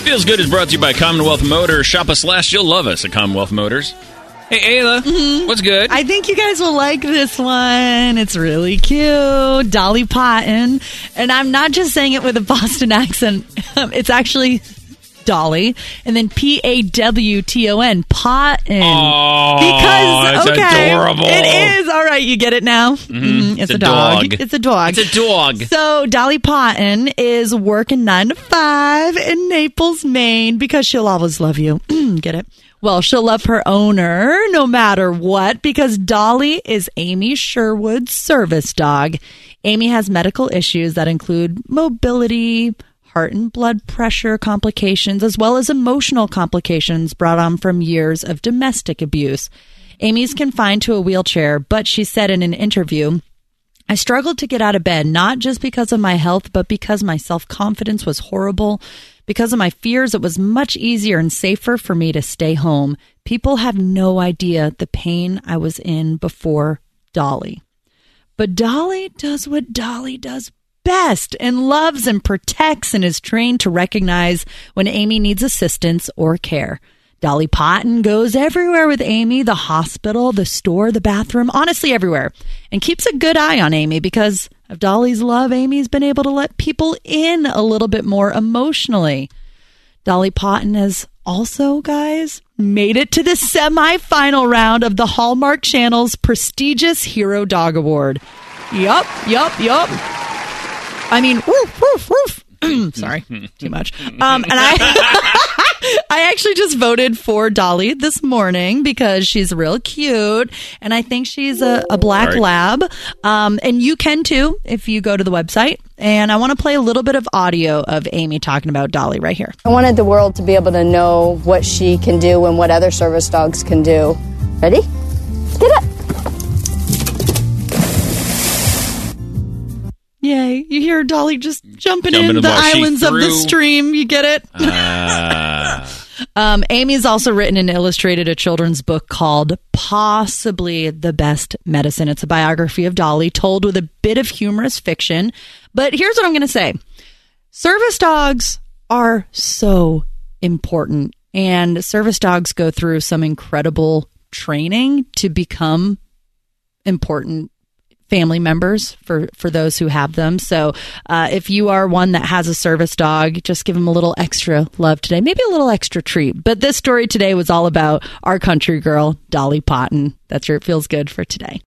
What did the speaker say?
Feels Good is brought to you by Commonwealth Motors. Shop us last, you'll love us at Commonwealth Motors. Hey, Ayla, what's good? I think you guys will like this one. It's really cute. Dolly Parton. And I'm not just saying it with a Boston accent. It's actually Dolly. And then Pawton. Parton. Oh, because, that's adorable. It is. All right, you get it now? Mm-hmm. It's a dog. It's a dog. It's a dog. So Dolly Parton is working 9 to 5 in Naples, Maine, because she'll always love you. Get it? Well, she'll love her owner no matter what, because Dolly is Amy Sherwood's service dog. Amy has medical issues that include mobility, heart and blood pressure complications, as well as emotional complications brought on from years of domestic abuse. Amy's confined to a wheelchair, but she said in an interview, I struggled to get out of bed, not just because of my health, but because my self-confidence was horrible. Because of my fears, it was much easier and safer for me to stay home. People have no idea the pain I was in before Dolly. But Dolly does what Dolly does best and loves and protects and is trained to recognize when Amy needs assistance or care. Dolly Parton goes everywhere with Amy, the hospital, the store, the bathroom, honestly everywhere, and keeps a good eye on Amy because of Dolly's love. Amy's been able to let people in a little bit more emotionally. Dolly Parton has also, guys, made it to the semifinal round of the Hallmark Channel's prestigious Hero Dog Award. Yup. I mean, woof, woof, woof. Sorry, too much. And I actually just voted for Dolly this morning because she's real cute, and I think she's a black lab. And you can too if you go to the website. And I want to play a little bit of audio of Amy talking about Dolly right here. I wanted the world to be able to know what she can do and what other service dogs can do. Ready? Get up. Yay. You hear Dolly just jumping in the islands of the stream. You get it? Amy's also written and illustrated a children's book called Possibly the Best Medicine. It's a biography of Dolly told with a bit of humorous fiction. But here's what I'm going to say. Service dogs are so important. And service dogs go through some incredible training to become important family members for those who have them. So if you are one that has a service dog, just give them a little extra love today, maybe a little extra treat. But this story today was all about our country girl, Dolly Parton. That's your It Feels Good for today.